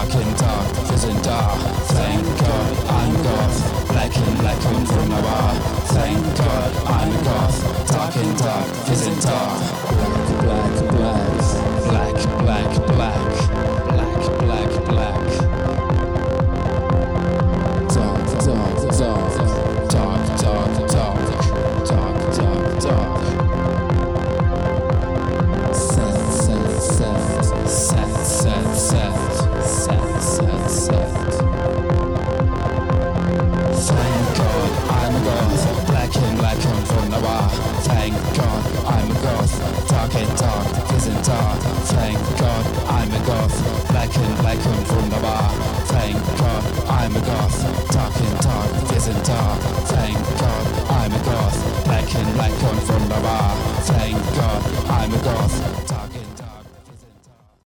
dark in dark, vision dark. Thank God I'm a goth, black and wunderbar. Thank God I'm a goth, dark in dark, vision dark. Black, black, black, black, black, black, black, black. Dark, dark, dark, dark, dark, dark, dark, dark, dark. Set, set, set, set, set, set, set, set. Thank God I'm a goth, black and wunderbar. Thank God I'm a goth, dark and dark, vision dark. Thank God I'm a goth, black and wunderbar. Thank God I'm a goth, dark and dark, vision dark. Thank God I'm a goth, black and wunderbar. Thank God I'm a goth.